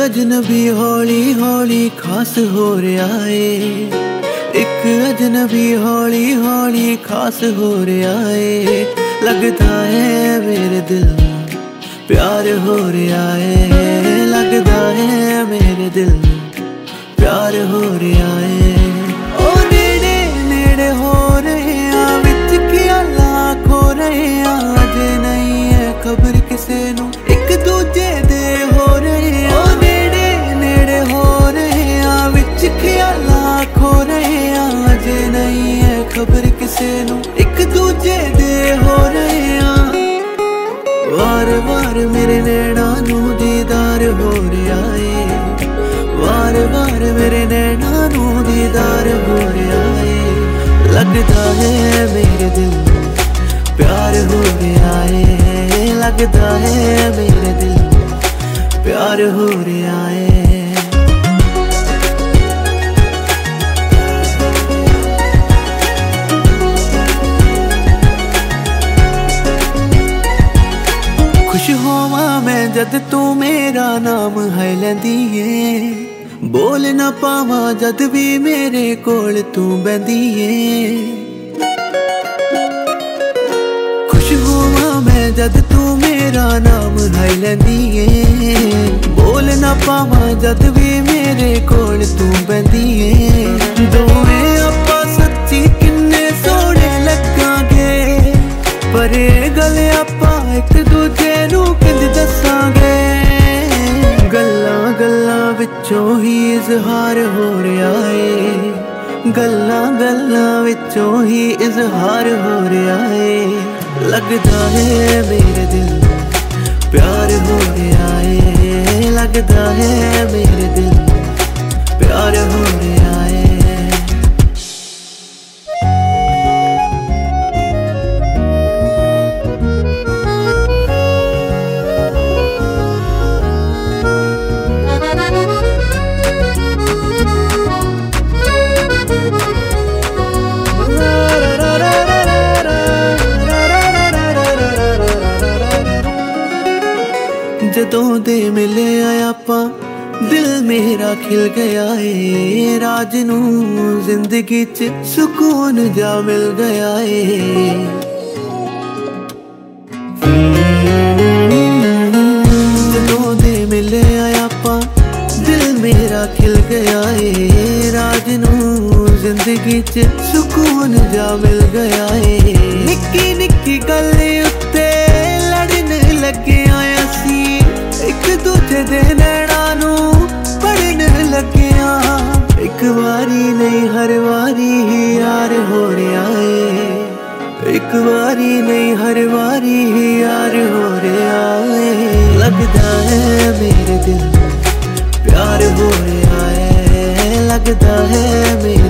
अजनबी हौली हौली खास हो रहा है। एक अजनबी हौली हौली खास हो रहा है। लगता है मेरे दिल प्यार हो रहा है। लगता है मेरे दिल प्यार हो रहा है। ओ नेड़े नेड़े हो रहे हैं विच ख्यालां खो रहे हैं। अज नहीं है खबर किसे नू एक दूजे दे हो रहे हैं। ओ नेड़े नेड़े हो रहे हैं विच ख्यालां खो रहे हैं। अज नहीं है खबर किसे नू एक दूजे दे हो रहे हैं। वार वार मेरे नैना नू दीदार हो रहा है। वार वार मेरे नैना नू दीदार हो रहा है। लगता है मेरे दिल प्यार हो रहा है। लगता है मेरे दिल प्यार हो रहा है। खुश होवा मैं जद तू मेरा नाम है लैंदी है। बोल ना पावा जद भी मेरे कोल तू बहंदी है। खुश होवा मैं जद तू मेरा नाम है लैंदी है। बोल ना पावा जद भी मेरे कोल तू बहंदी है। दोवें आपां सच्ची किन्ने सोहणे लगांगे। पर ये गल आपां एक दूजे नू किंज दसांगे। गल्लां गल्लां विचों ही इजहार हो रहा है। गल्लां गल्लां विचों ही इजहार हो रहा है। लगता है मेरे दिल प्यार हो रहा है। लगता है मेरे दिल प्यार हो रहा है। जदों दे मिले आपां दिल मेरा खिल गया है। राज नू जिंदगी च सुकून जा मिल गया है। जदों दे मिले आपां दिल मेरा खिल गया है। राज नू जिंदगी च सुकून जा मिल गया है। निक्की निक्की गल उत्ते लड़न लगे आया सी। एक दूजे दे नैना नू पढ़न लगे। एक बारी नहीं हर बारी ही यार हो रहा है। एक बारी नहीं हर बारी ही यार हो रहा है। लगता है मेरे दिल प्यार हो रहा है। लगता है मेरे